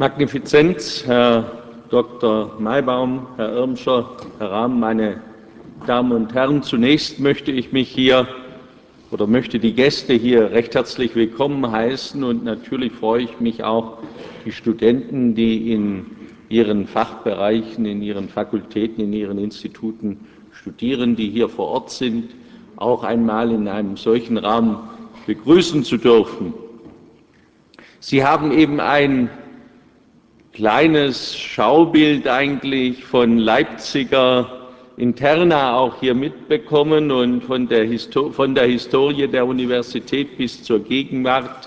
Magnifizenz, Herr Dr. Maibaum, Herr Irmscher, Herr Rahm, meine Damen und Herren, zunächst möchte die Gäste hier recht herzlich willkommen heißen und natürlich freue ich mich auch, die Studenten, die in ihren Fachbereichen, in ihren Fakultäten, in ihren Instituten studieren, die hier vor Ort sind, auch einmal in einem solchen Rahmen begrüßen zu dürfen. Sie haben eben ein kleines Schaubild eigentlich von Leipziger Interna auch hier mitbekommen und von der Historie der Universität bis zur Gegenwart,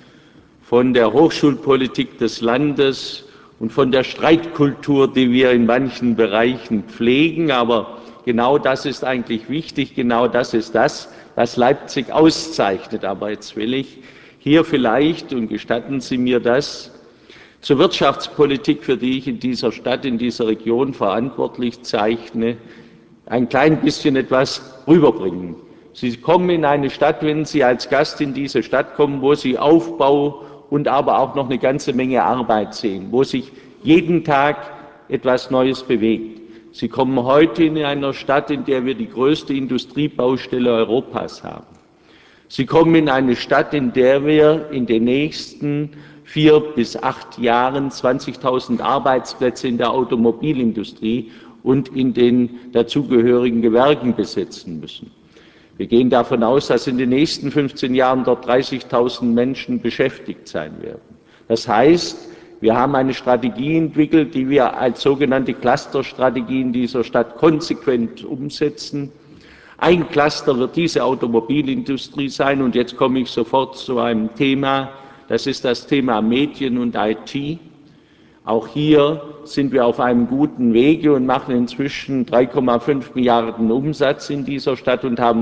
von der Hochschulpolitik des Landes und von der Streitkultur, die wir in manchen Bereichen pflegen. Aber genau das ist eigentlich wichtig, genau das ist das, was Leipzig auszeichnet. Aber jetzt will ich hier vielleicht, und gestatten Sie mir das, zur Wirtschaftspolitik, für die ich in dieser Stadt, in dieser Region verantwortlich zeichne, ein klein bisschen etwas rüberbringen. Sie kommen in eine Stadt, wenn Sie als Gast in diese Stadt kommen, wo Sie Aufbau und aber auch noch eine ganze Menge Arbeit sehen, wo sich jeden Tag etwas Neues bewegt. Sie kommen heute in einer Stadt, in der wir die größte Industriebaustelle Europas haben. Sie kommen in eine Stadt, in der wir in den nächsten 4 bis 8 Jahren 20.000 Arbeitsplätze in der Automobilindustrie und in den dazugehörigen Gewerken besetzen müssen. Wir gehen davon aus, dass in den nächsten 15 Jahren dort 30.000 Menschen beschäftigt sein werden. Das heißt, wir haben eine Strategie entwickelt, die wir als sogenannte Clusterstrategie in dieser Stadt konsequent umsetzen. Ein Cluster wird diese Automobilindustrie sein, und jetzt komme ich sofort zu einem Thema, das ist das Thema Medien und IT. Auch hier sind wir auf einem guten Wege und machen inzwischen 3,5 Milliarden Umsatz in dieser Stadt und haben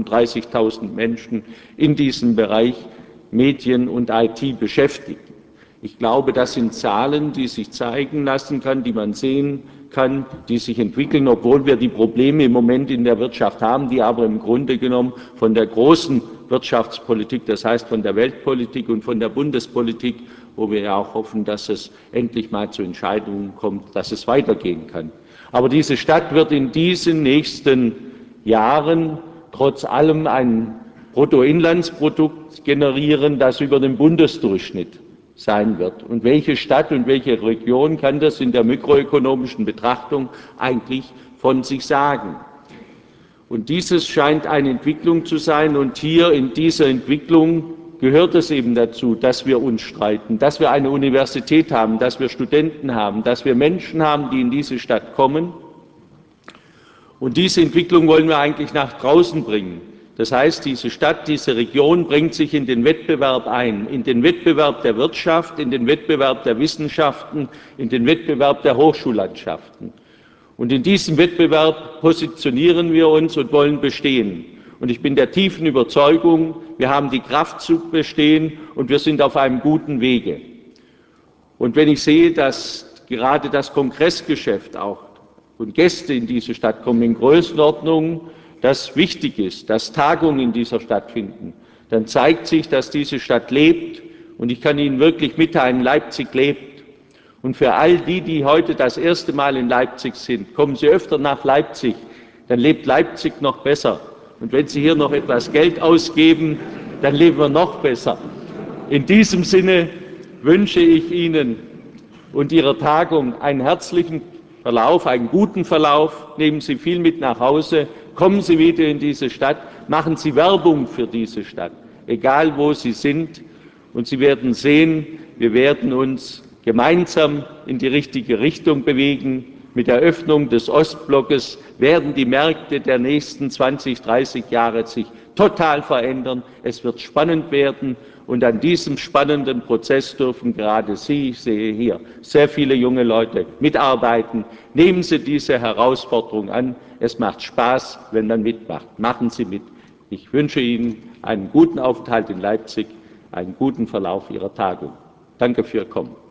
35.000 Menschen in diesem Bereich Medien und IT beschäftigt. Ich glaube, das sind Zahlen, die sich zeigen lassen kann, die man sehen kann, die sich entwickeln, obwohl wir die Probleme im Moment in der Wirtschaft haben, die aber im Grunde genommen von der großen Wirtschaftspolitik, das heißt von der Weltpolitik und von der Bundespolitik, wo wir ja auch hoffen, dass es endlich mal zu Entscheidungen kommt, dass es weitergehen kann. Aber diese Stadt wird in diesen nächsten Jahren trotz allem ein Bruttoinlandsprodukt generieren, das über dem Bundesdurchschnitt sein wird. Und welche Stadt und welche Region kann das in der mikroökonomischen Betrachtung eigentlich von sich sagen? Und dieses scheint eine Entwicklung zu sein, und hier in dieser Entwicklung gehört es eben dazu, dass wir uns streiten, dass wir eine Universität haben, dass wir Studenten haben, dass wir Menschen haben, die in diese Stadt kommen. Und diese Entwicklung wollen wir eigentlich nach draußen bringen. Das heißt, diese Stadt, diese Region bringt sich in den Wettbewerb ein, in den Wettbewerb der Wirtschaft, in den Wettbewerb der Wissenschaften, in den Wettbewerb der Hochschullandschaften. Und in diesem Wettbewerb positionieren wir uns und wollen bestehen. Und ich bin der tiefen Überzeugung, wir haben die Kraft zu bestehen und wir sind auf einem guten Wege. Und wenn ich sehe, dass gerade das Kongressgeschäft auch und Gäste in diese Stadt kommen in Größenordnungen, das wichtig ist, dass Tagungen in dieser Stadt finden, dann zeigt sich, dass diese Stadt lebt, und ich kann Ihnen wirklich mitteilen, Leipzig lebt. Und für all die, die heute das erste Mal in Leipzig sind, kommen Sie öfter nach Leipzig, dann lebt Leipzig noch besser. Und wenn Sie hier noch etwas Geld ausgeben, dann leben wir noch besser. In diesem Sinne wünsche ich Ihnen und Ihrer Tagung einen herzlichen Verlauf, einen guten Verlauf. Nehmen Sie viel mit nach Hause, kommen Sie wieder in diese Stadt, machen Sie Werbung für diese Stadt, egal wo Sie sind. Und Sie werden sehen, wir werden uns gemeinsam in die richtige Richtung bewegen. Mit der Öffnung des Ostblockes werden die Märkte der nächsten 20, 30 Jahre sich total verändern. Es wird spannend werden, und an diesem spannenden Prozess dürfen gerade Sie, ich sehe hier sehr viele junge Leute, mitarbeiten. Nehmen Sie diese Herausforderung an. Es macht Spaß, wenn man mitmacht. Machen Sie mit. Ich wünsche Ihnen einen guten Aufenthalt in Leipzig, einen guten Verlauf Ihrer Tagung. Danke für Ihr Kommen.